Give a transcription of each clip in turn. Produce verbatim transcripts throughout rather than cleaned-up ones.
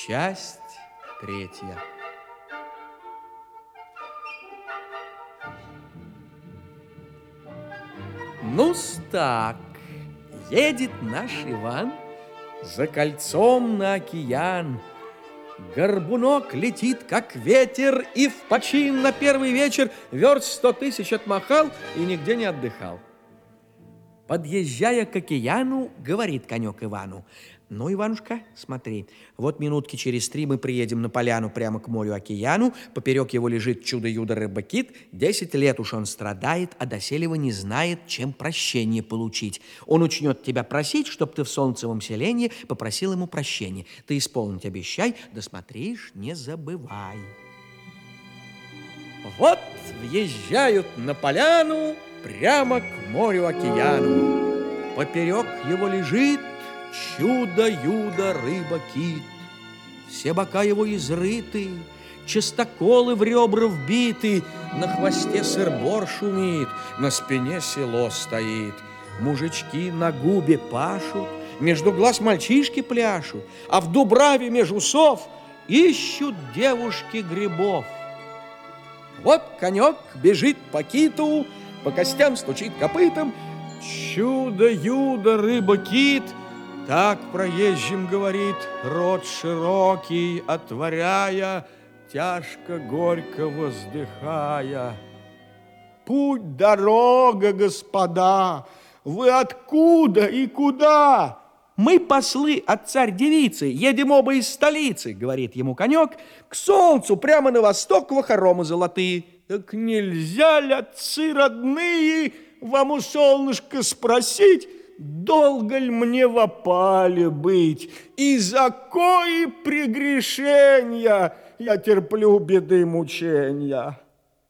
Часть третья. Ну-с так, едет наш Иван за кольцом на океан. Горбунок летит, как ветер, и в почин на первый вечер верст сто тысяч отмахал и нигде не отдыхал. Подъезжая к океану, говорит конек Ивану: ну, Иванушка, смотри, вот минутки через три мы приедем на поляну прямо к морю-океану, поперек его лежит чудо-юдо рыба-кит, десять лет уж он страдает, а доселе его не знает, чем прощение получить. Он учнет тебя просить, чтоб ты в солнцевом селении попросил ему прощения. Ты исполнить обещай, да смотришь, не забывай. Вот въезжают на поляну прямо к морю-океану. Поперек его лежит чудо-юдо рыба-кит. Все бока его изрыты, частоколы в ребра вбиты, на хвосте сыр-бор шумит, на спине село стоит. Мужички на губе пашут, между глаз мальчишки пляшут, а в дубраве меж усов ищут девушки грибов. Вот конек бежит по киту, по костям стучит копытом. Чудо-юдо рыба-кит так проезжим говорит, рот широкий отворяя, тяжко горько воздыхая. Путь дорога, господа, вы откуда и куда? Мы послы от царь-девицы, едем оба из столицы, говорит ему конек, к солнцу прямо на восток в хоромы золотые. Так нельзя ли, отцы родные, вам у солнышка спросить, долго ли мне в опале быть, и за кои прегрешения я терплю беды мучения?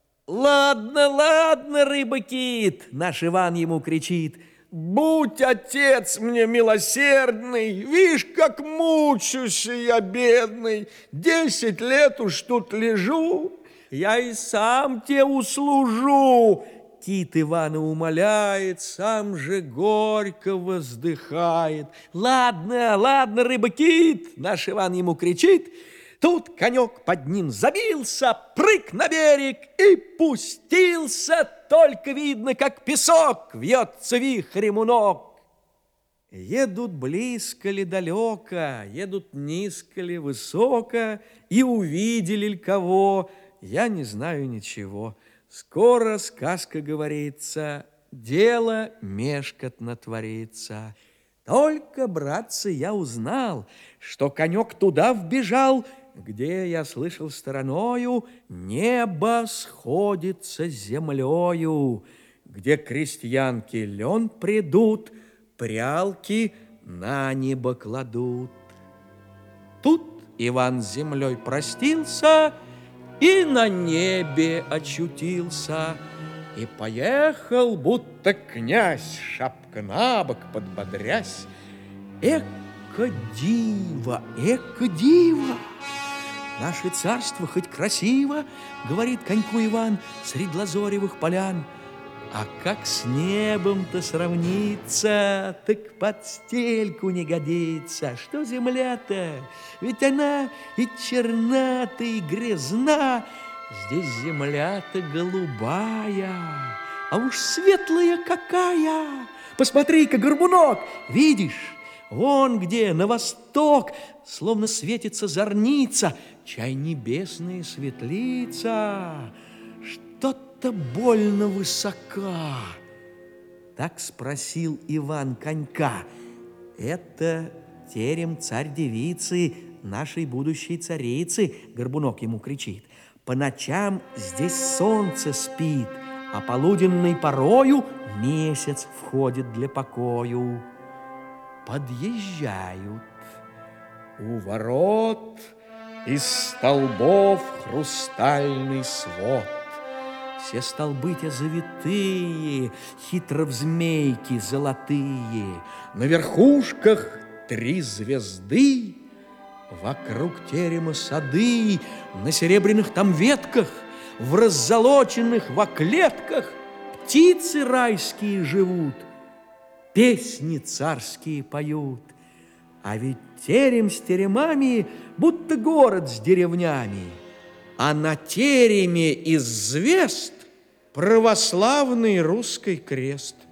Ладно, ладно, рыба-кит, наш Иван ему кричит, будь, отец, мне милосердный, вишь, как мучусь я, бедный, десять лет уж тут лежу, я и сам те услужу. Кит Ивана умоляет, сам же горько воздыхает. Ладно, ладно, рыба-кит, наш Иван ему кричит. Тут конек под ним забился, прыг на берег и пустился. Только видно, как песок вьется вихрем у ног. Едут близко ли далеко, едут низко ли высоко, и увидели ли кого, я не знаю ничего. Скоро сказка говорится, дело мешкотно творится. Только, братцы, я узнал, что конек туда вбежал, где, я слышал стороною, небо сходится с землею, где крестьянки лен придут, прялки на небо кладут. Тут Иван с землей простился и на небе очутился, и поехал, будто князь, шапка на бок подбодрясь. Эко диво, эко диво! Наше царство хоть красиво, говорит коньку Иван, средь лазоревых полян, а как с небом-то сравниться, так под стельку не годится. Что земля-то? Ведь она и черна-то, и грязна. Здесь земля-то голубая, а уж светлая какая. Посмотри-ка, горбунок, видишь? Вон где, на восток, словно светится зорница, чай небесная светлица. Что-то больно высока. Так спросил Иван конька. Это терем царь-девицы, нашей будущей царицы, горбунок ему кричит. По ночам здесь солнце спит, а полуденной порою месяц входит для покою. Подъезжают. У ворот из столбов хрустальный свод. Все столбы те завитые, хитро в змейки золотые. На верхушках три звезды, вокруг терема сады, на серебряных там ветках, в раззолоченных во клетках птицы райские живут, песни царские поют. А ведь терем с теремами, будто город с деревнями. А на тереме из звезд православный русский крест.